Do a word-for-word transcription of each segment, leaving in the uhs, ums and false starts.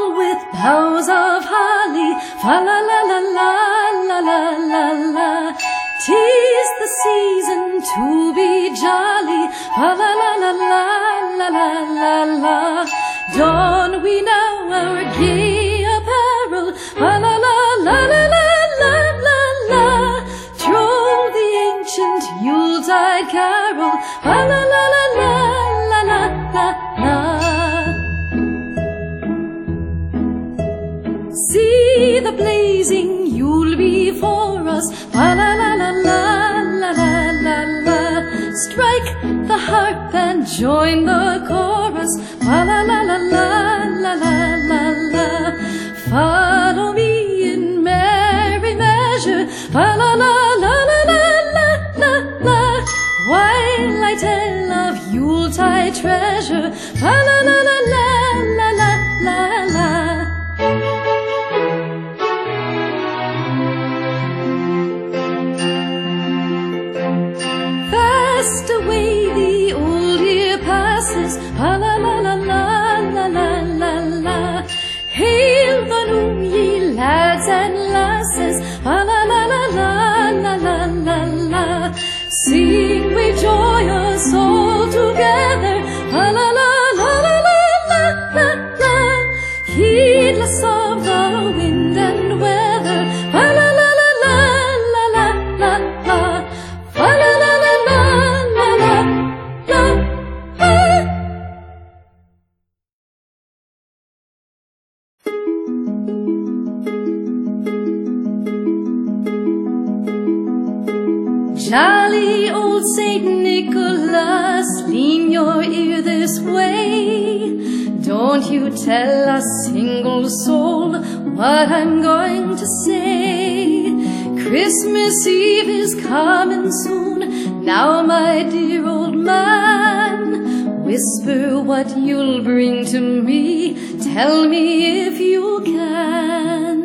tall with boughs of holly, fa la la la la la la la la. 'Tis the season to be jolly, fa la la la la la la la la. Don we now our gay apparel, fa la la la la la la la la. Troll the ancient Yuletide carol, fa la la la la la la la la. See the blazing Yule before us, fa la la la la la la la la. Strike the harp and join the chorus, fa la la la la la la la la. Follow me in merry measure, fa la la la la la la la la. While I tell of Yuletide treasure, fa la la la la la la la la. Fast away the old year passes, fa la la la la la la la la. Hail the new ye lads and lasses, fa la la la la la la la la. Sing we joyous all together, fa la la la la la la la la. Heedless of the wind and weather, fa la la la la la la la la. Fa la la la la la la la la. Jolly old Saint Nicholas, lean your ear this way. Don't you tell a single soul what I'm going to say. Christmas Eve is coming soon, now my dear old man. Whisper what you'll bring to me, tell me if you can.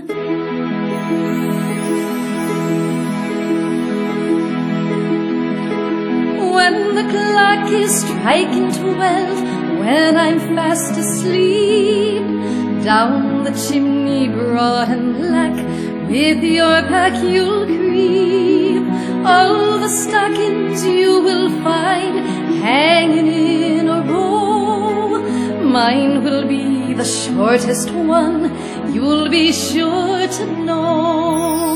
When the clock is striking twelve, when I'm fast asleep, down the chimney broad and black, with your pack you'll creep. All the stockings you will find hanging in a row. Mine will be the shortest one, you'll be sure to know.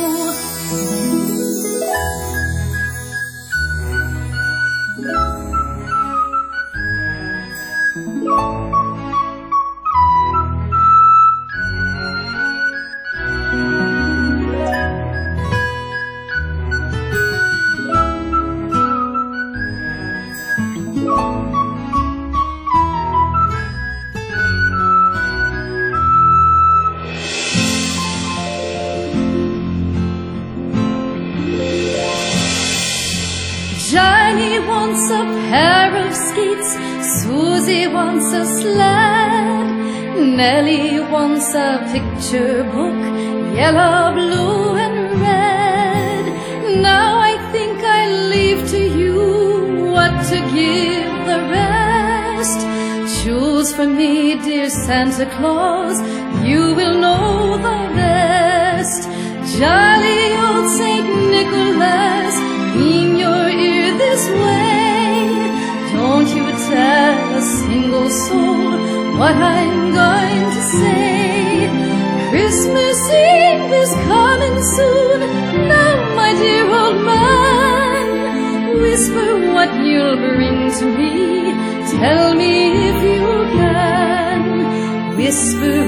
Johnny wants a pair of skates, Susie wants a sled, Nellie wants a picture book, yellow, blue and red. Now I think I'll leave to you what to give the rest. Choose for me, dear Santa Claus, you will know the rest. Jolly old Saint Nicholas, lean your ear this way. Don't you tell a single soul what I'm going to say. Christmas Eve is coming soon, now my dear old man. Whisper what you'll bring to me, tell me if you can. Whisper